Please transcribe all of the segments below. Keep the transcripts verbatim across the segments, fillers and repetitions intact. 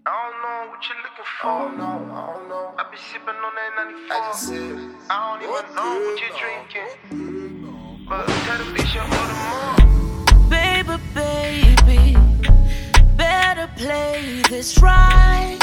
I don't know what you're looking for. I don't know, I don't know. I be sipping on that ninety-four. I just said, I don't even what know what good, you're no. drinking. But tell the bitch I'm order more. Baby, baby, better play this right.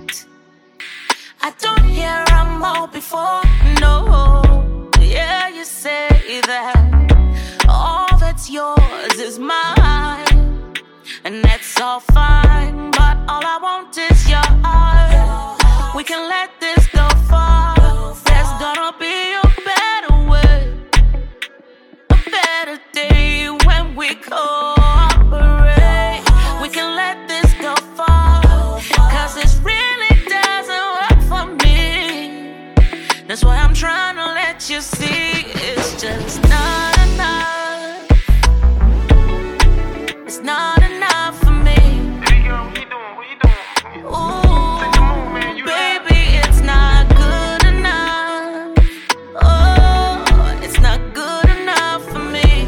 I don't hear I'm all before, no. Yeah, you say that all that's yours is mine, and that's all fine. But all I want is your heart. We can let this go far. There's gonna be a better way, a better day when we cooperate. We can let this go far, cause this really doesn't work for me. That's why I'm trying to let you see it's just not enough. It's not enough for me. Baby girl, what you doing? What you doing? Ooh, Take the move, man. You baby, it's not good enough. Oh, it's not good enough for me.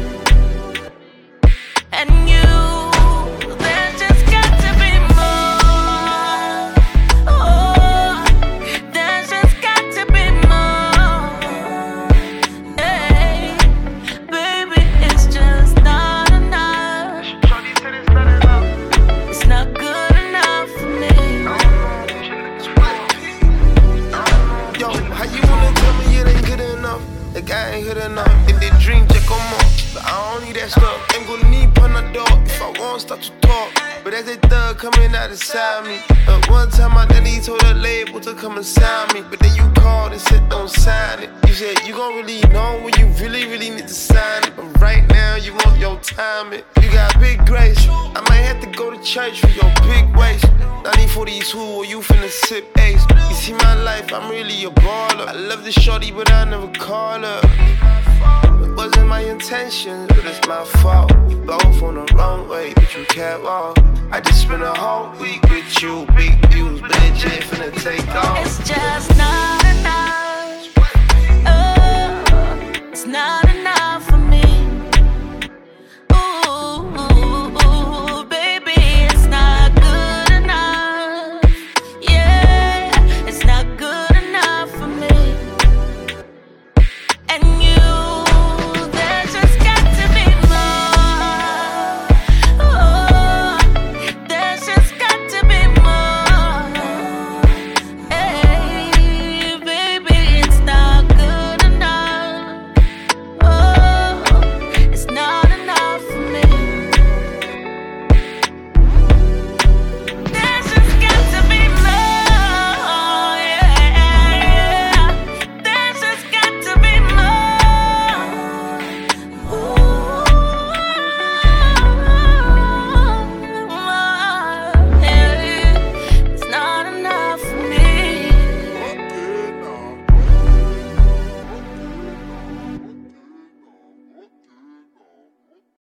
And you, there's just got to be more. Oh, there's just got to be more. Hey, baby, it's just not enough. Shorty said it's not enough. It's not good enough for me. I don't know what you're looking for. I don't know Yo, what you're how you wanna tell me it ain't good enough? The guy ain't good enough. In the dream, check on more. But I don't need that stuff. Ain't gonna need Panadol if I won't start to talk. But as a thug coming out inside me. Uh, one time my daddy told a label to come and sign me. But then you called and said don't sign it. You said you gon' really know when you really, really need to sign it. But right now you want your time it. You got big grace. I might have to go to church for your big waist. ninety for these who or you finna sip ace. You see my life, I'm really a baller. I love the shorty, but I never call her. It wasn't my intention, but it's my fault. Both on the wrong way, but you can't walk. I just spent a whole week with you, big views, but it just finna take off. It's just not enough. Oh, it's not